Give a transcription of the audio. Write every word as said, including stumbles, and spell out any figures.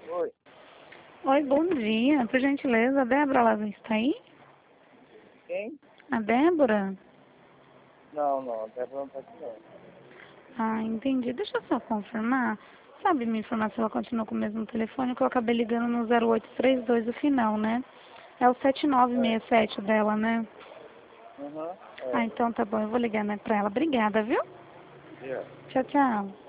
Oi. Oi, bom dia. Por gentileza, a Débora Lavin está aí? Quem? A Débora? Não, não, até não tá aqui não. Ah, entendi. Deixa eu só confirmar. Sabe me informar se ela continua com o mesmo telefone que eu acabei ligando no zero oito três dois o final, né? É o sete nove É. seis sete dela, né? Uhum. Ah, É. então tá bom. Eu vou ligar, né, pra ela. Obrigada, viu? Yeah. Tchau, tchau.